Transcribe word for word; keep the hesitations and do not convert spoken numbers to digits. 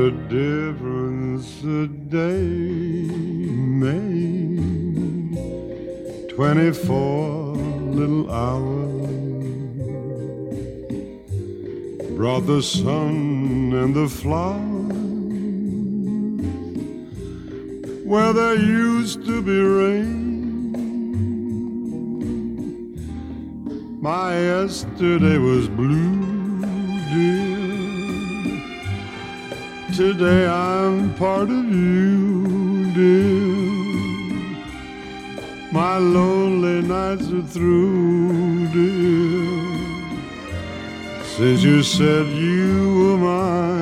a difference a day made. Twenty-four little hours brought the sun and the flowers where there used to be rain. My yesterday was blue, dear. Today I'm part of you, dear. My lonely nights are through, dear, since you said you were mine.